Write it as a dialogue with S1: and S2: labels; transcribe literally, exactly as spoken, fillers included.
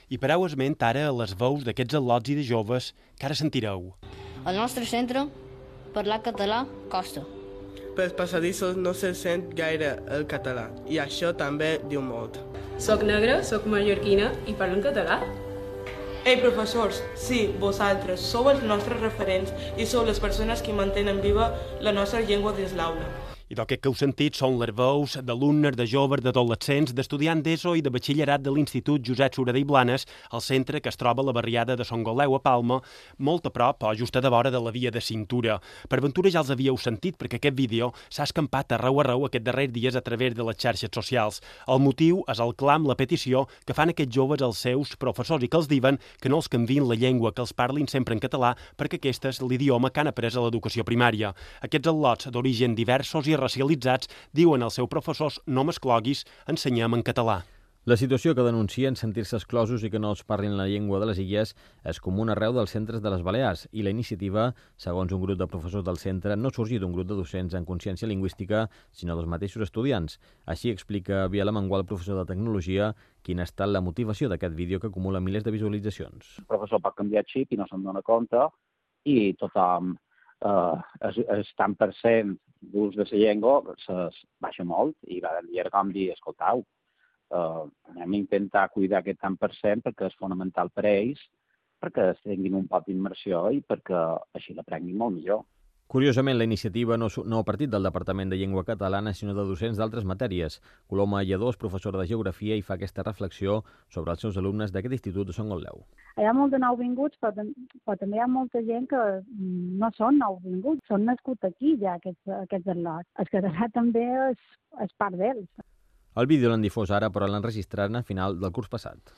S1: I pareu esment ara a les veus d'aquests al·lots i de joves que ara sentireu.
S2: Al nostre centre, parlar català costa.
S3: Pels passadissos no se sent gaire el català, i això també diu molt.
S4: Soc negra, soc mallorquina i parlo en català.
S5: Ei, professors, sí, vosaltres sou els nostres referents i sou les persones que mantenen viva la nostra llengua dins l'aula.
S1: I d'aquest que heu sentit són les veus d'alumnes, de joves, d'adolescents, d'estudiants d'ESO i de batxillerat de l'Institut Josep Sureda i Blanes, al centre que es troba a la barriada de Son Goleu a Palma, molt a prop o just a de vora de la via de cintura. Per ventura ja els havíeu sentit perquè aquest vídeo s'ha escampat arreu arreu aquests darrers dies a través de les xarxes socials. El motiu és el clam, la petició que fan aquests joves als seus professors i que els diuen que no els canviïn la llengua, que els parlin sempre en català perquè aquest és l'idioma que han après a l'educació primària. Aquests al·lots d'origen diversos i racialitzats diuen als seus professors no m'escloguis, ensenyem en català.
S6: La situació que denuncien sentir-se exclosos i que no els parlin la llengua de les illes és comuna arreu dels centres de les Balears i la iniciativa, segons un grup de professors del centre, no sorgit d'un grup de docents en consciència lingüística, sinó dels mateixos estudiants. Així explica Biel Amengual, professor de Tecnologia, quina ha estat la motivació d'aquest vídeo que acumula milers de visualitzacions.
S7: El professor pot canviar el xip i no se'n dona compte i tothom eh, el, el tant per cent d'ús de la llengua se baixa molt i va dir, com dir, escoltau, Uh, anem a intentar cuidar aquest tant per cent perquè és fonamental per a ells, perquè tinguin un pot d'immersió i perquè així l'aprenguin molt millor.
S6: Curiosament, la iniciativa no, no ha partit del Departament de Llengua Catalana, sinó de docents d'altres matèries. Coloma Lledó és professora de Geografia i fa aquesta reflexió sobre els seus alumnes d'aquest institut de Son Goleu.
S8: Hi ha molt de nouvinguts, però, però també hi ha molta gent que no són nouvinguts, són nascuts aquí ja, aquests, aquests al·lots. El català també és, és part d'ells.
S6: El vídeo l'han difós ara, però l'han registrat a final del curs passat.